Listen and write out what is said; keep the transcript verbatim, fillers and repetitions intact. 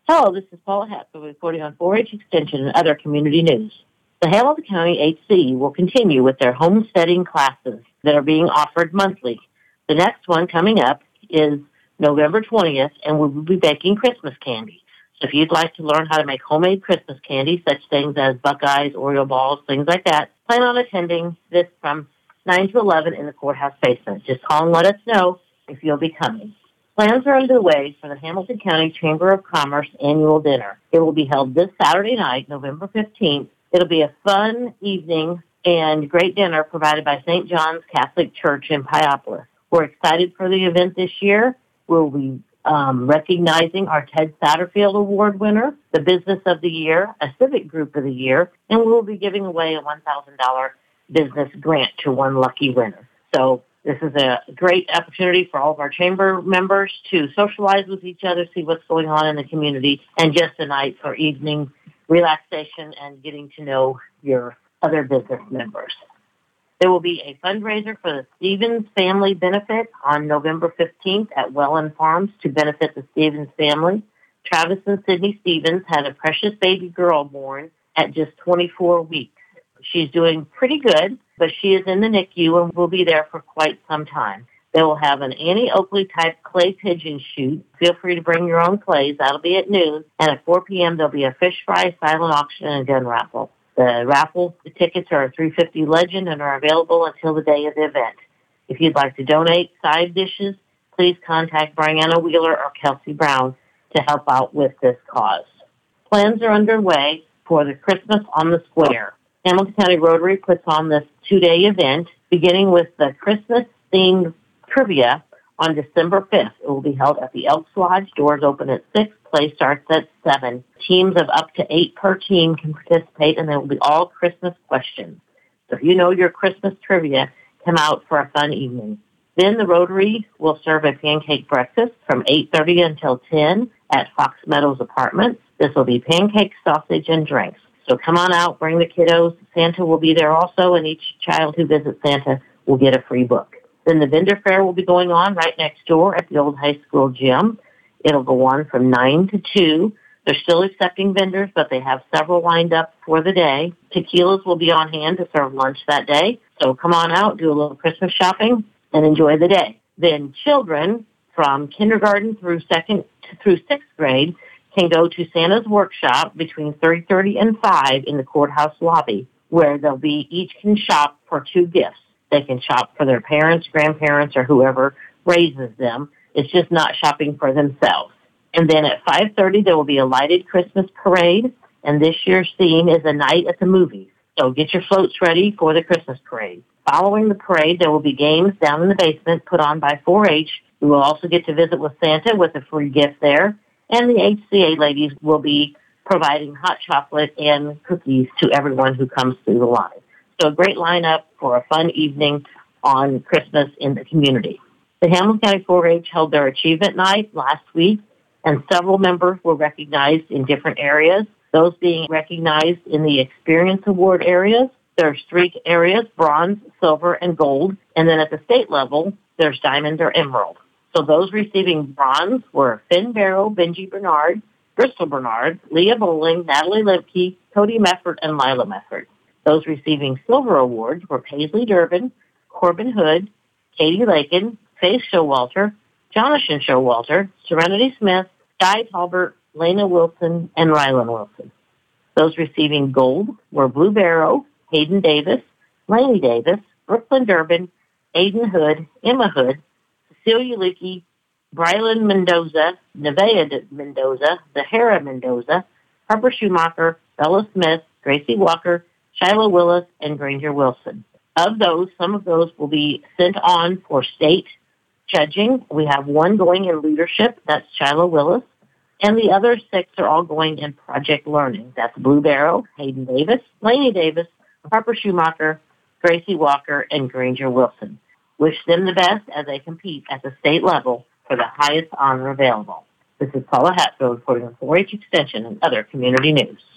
Hello, this is Paula Hatfield reporting on four H Extension and other community news. The Hamilton County H C will continue with their homesteading classes that are being offered monthly. The next one coming up is November twentieth, and we will be baking Christmas candy. So if you'd like to learn how to make homemade Christmas candy, such things as Buckeyes, Oreo balls, things like that, plan on attending this from nine to eleven in the courthouse basement. Just call and let us know if you'll be coming. Plans are underway for the Hamilton County Chamber of Commerce annual dinner. It will be held this Saturday night, November fifteenth. It'll be a fun evening and great dinner provided by Saint John's Catholic Church in Pyopolis. We're excited for the event this year. We'll be um, recognizing our Ted Satterfield Award winner, the Business of the Year, a Civic Group of the Year, and we'll be giving away a one thousand dollars business grant to one lucky winner. So this is a great opportunity for all of our chamber members to socialize with each other, see what's going on in the community, and just a night for evening relaxation and getting to know your other business members. There will be a fundraiser for the Stevens Family Benefit on November fifteenth at Welland Farms to benefit the Stevens family. Travis and Sydney Stevens had a precious baby girl born at just twenty-four weeks. She's doing pretty good, but she is in the N I C U and will be there for quite some time. They will have an Annie Oakley-type clay pigeon shoot. Feel free to bring your own clays. That'll be at noon. And at four p.m., there'll be a fish fry, silent auction, and a gun raffle. The raffle the tickets are a three hundred fifty dollars Legend and are available until the day of the event. If you'd like to donate side dishes, please contact Brianna Wheeler or Kelsey Brown to help out with this cause. Plans are underway for the Christmas on the Square. Hamilton County Rotary puts on this two-day event, beginning with the Christmas-themed trivia on December fifth. It will be held at the Elks Lodge. Doors open at six. Play starts at seven. Teams of up to eight per team can participate, and they will be all Christmas questions. So if you know your Christmas trivia, come out for a fun evening. Then the Rotary will serve a pancake breakfast from eight thirty until ten at Fox Meadows Apartments. This will be pancakes, sausage, and drinks. So come on out, bring the kiddos. Santa will be there also, and each child who visits Santa will get a free book. Then the vendor fair will be going on right next door at the old high school gym. It'll go on from nine to two. They're still accepting vendors, but they have several lined up for the day. Tequilas will be on hand to serve lunch that day. So come on out, do a little Christmas shopping, and enjoy the day. Then children from kindergarten through second through sixth grade can go to Santa's workshop between three thirty and five in the courthouse lobby, where they'll be each can shop for two gifts. They can shop for their parents, grandparents, or whoever raises them. It's just not shopping for themselves. And then at five thirty, there will be a lighted Christmas parade, and this year's theme is a night at the movies. So get your floats ready for the Christmas parade. Following the parade, there will be games down in the basement put on by four H. We will also get to visit with Santa with a free gift there. And the H C A ladies will be providing hot chocolate and cookies to everyone who comes through the line. So a great lineup for a fun evening on Christmas in the community. The Hamilton County four H held their achievement night last week, and several members were recognized in different areas, those being recognized in the Experience Award areas. There's three areas, bronze, silver, and gold. And then at the state level, there's diamond or emerald. So those receiving bronze were Finn Barrow, Benji Bernard, Bristol Bernard, Leah Bowling, Natalie Lemke, Cody Meffert, and Lila Meffert. Those receiving silver awards were Paisley Durbin, Corbin Hood, Katie Lakin, Faith Showalter, Jonathan Showalter, Serenity Smith, Sky Talbert, Lena Wilson, and Rylan Wilson. Those receiving gold were Blue Barrow, Hayden Davis, Laney Davis, Brooklyn Durbin, Aiden Hood, Emma Hood, Cecilia Leakey, Brylan Mendoza, Nevaeh Mendoza, Zahara Mendoza, Harper Schumacher, Bella Smith, Gracie Walker, Shiloh Willis, and Granger Wilson. Of those, some of those will be sent on for state judging. We have one going in leadership, that's Shiloh Willis, and the other six are all going in project learning. That's Blue Barrow, Hayden Davis, Laney Davis, Harper Schumacher, Gracie Walker, and Granger Wilson. Wish them the best as they compete at the state level for the highest honor available. This is Paula Hatfield reporting on four H Extension and other community news.